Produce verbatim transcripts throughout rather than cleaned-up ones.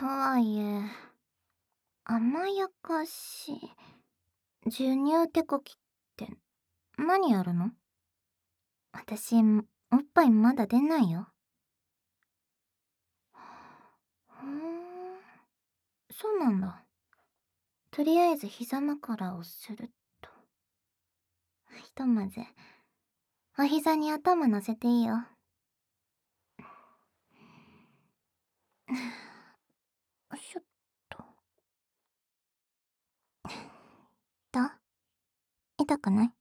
とはいえ、甘やかし、授乳手こきって何やるの？私、おっぱいまだ出ないよ。ふーん、そうなんだ。とりあえず膝枕をすると。ひとまず、お膝に頭乗せていいよ。よいしょっと。どう？痛くない？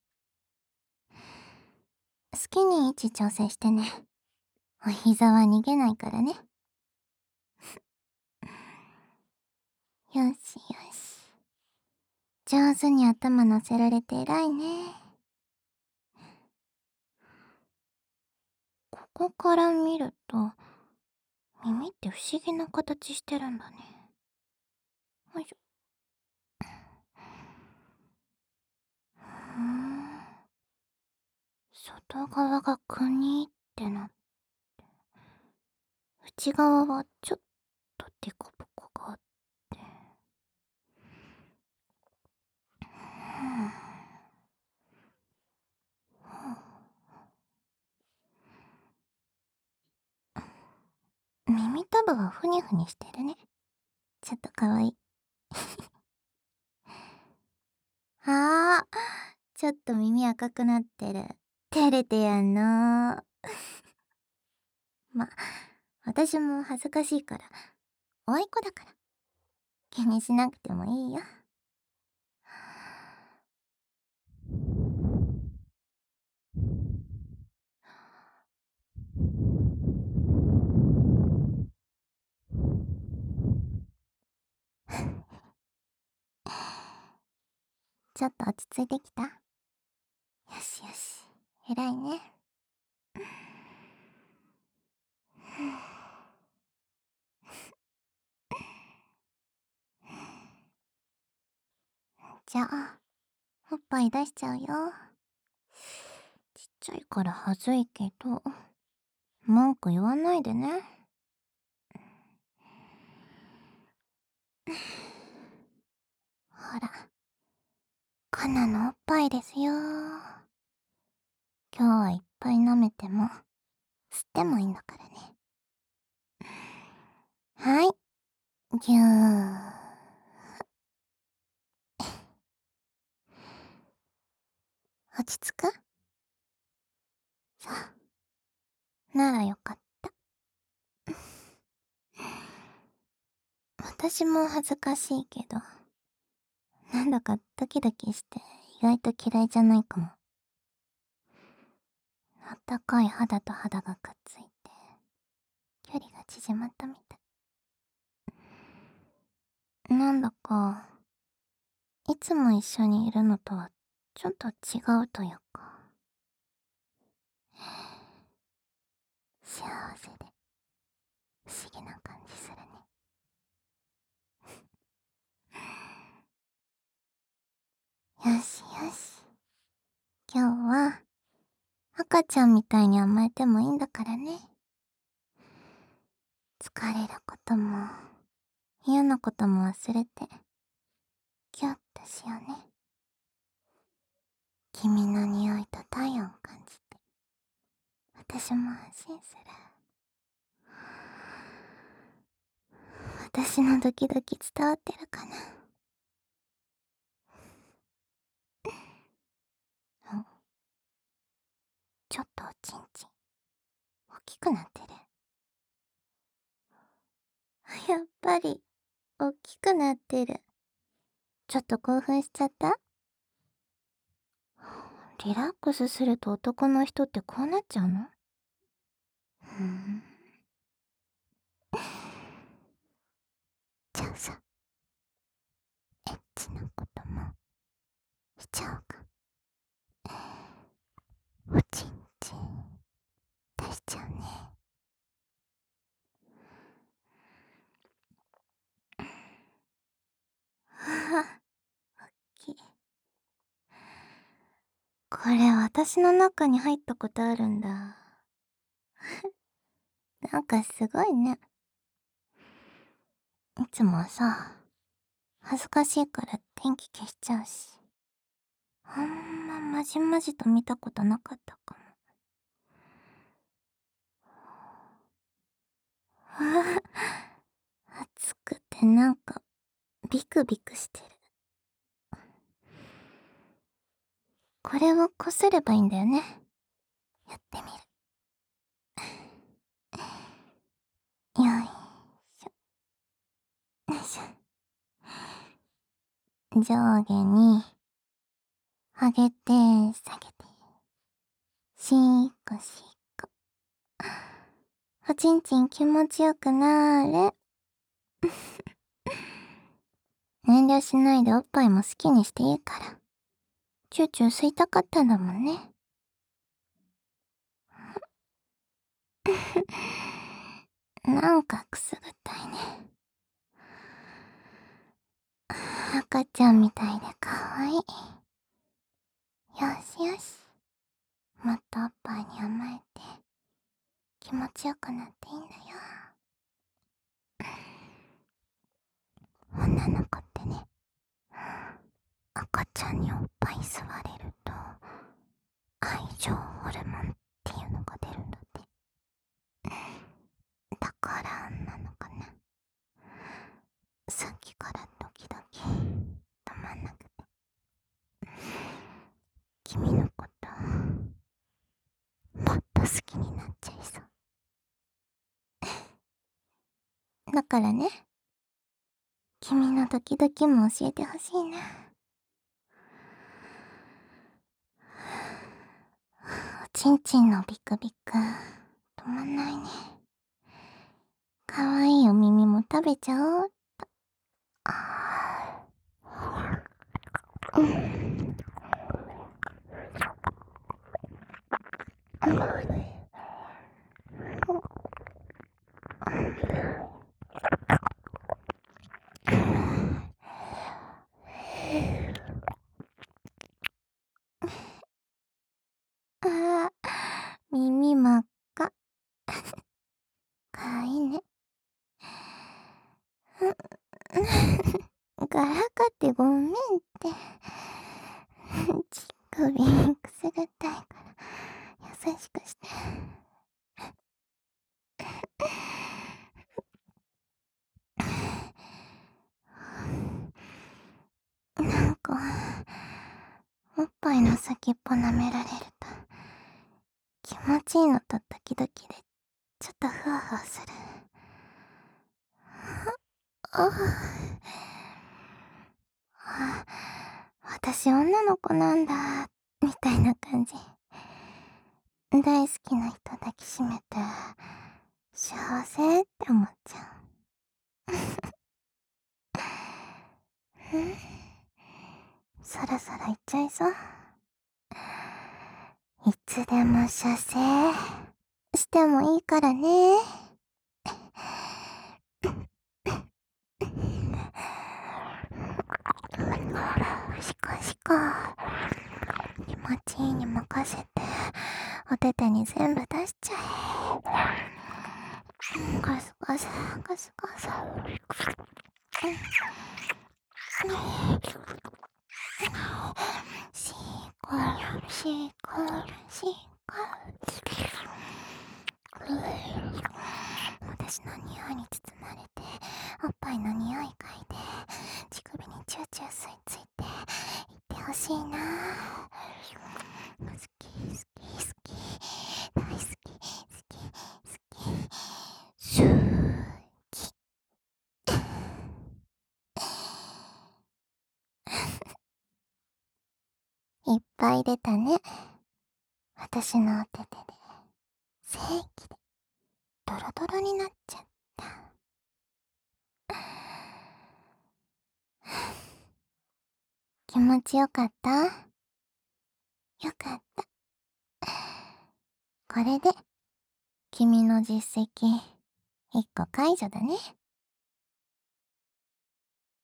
好きに位置調整してね。お膝は逃げないからね。よしよし。上手に頭乗せられて偉いね。ここから見ると、耳って不思議な形してるんだね。よいしょ。ふーん。外側がくにってなって、内側はちょっとデコボコがあって。耳たぶはふにふにしてるね。ちょっとかわいい。あー、ちょっと耳赤くなってる。照れてやんの。ま、私も恥ずかしいから、おあいこだから。気にしなくてもいいよ。ちょっと落ち着いてきた？よしよし、偉いね。じゃあ、おっぱい出しちゃうよ。ちっちゃいからはずいけど、文句言わないでね。ほら、カナのおっぱいですよ。今日はいっぱい舐めても、吸ってもいいんだからね。はい、ぎゅー。落ち着く？そう。ならよかった。私も恥ずかしいけど、なんだかドキドキして意外と嫌いじゃないかも。あったかい肌と肌がくっついて、距離が縮まったみたい。なんだか、いつも一緒にいるのとはちょっと違うというか。幸せで、不思議な感じするね。よしよし。今日は、赤ちゃんみたいに甘えてもいいんだからね。疲れることも、嫌なことも忘れて、キュッとしようね。君の匂いと体温感じて、私も安心する。私のドキドキ伝わってるかな？お、ちょっとおちんちん、大きくなってる。やっぱり、大きくなってる。ちょっと興奮しちゃった？リラックスすると男の人ってこうなっちゃうの？ふーん。じゃあさ、エッチなこともしちゃおうか。おちんちん出しちゃうね。ああ、おっきい。これ私の中に入ったことあるんだ。なんかすごいね。 いつもさ、恥ずかしいから電気消しちゃうし。あんままじまじと見たことなかったかも。ああ、暑くてなんかビクビクしてる。これをこすればいいんだよね。やってみる。よいしょ。よいしょ。上下に、上げて、下げて。しーっこしーっこ。おちんちん気持ちよくなーれ。遠慮しないでおっぱいも好きにしていいから。チューチュー吸いたかったんだもんね。なんかくすぐったいね。赤ちゃんみたいでかわいい。よしよし。もっとおっぱいに甘えて気持ちよくなっていいんだよ。女の子ってね、赤ちゃんにおっぱい吸われると愛情ホルモンっていうのが出るんだって。だからなのかな。さっきからドキドキ止まんなくて。君のこともっと好きになっちゃいそう。だからね、君のドキドキも教えてほしいな。おちんちんのビクビク止まんないね。かわいいお耳も食べちゃおうっと。あー、うん、あー、耳真っ赤。かわいいね。ガラかってごめんって。乳首くすぐったいから優しくして。なんかおっぱいの先っぽ舐められると気持ちいいのと時々でちょっとふわふわする。ああ、私女の子なんだみたいな感じ。大好きな人抱きしめて幸せって思っちゃう。うん、そろそろ行っちゃいそう。いつでも射精してもいいからね。しこしこ。気持ちいいに任せて、お手手に全部出しちゃえ。ガスガス、ガスガス。シーコル、シーコル、シーコル。私の匂いに包まれて、おっぱいの匂い嗅いで、乳首にチューチュー吸い付いて、いってほしいな。好き、好き、好き。大好き、好き、好き。シューキ。いっぱい出たね。私のお手手で、正規で、ドロドロになっちゃった。気持ちよかった？よかった。これで、君の実績、いっこ解除だね。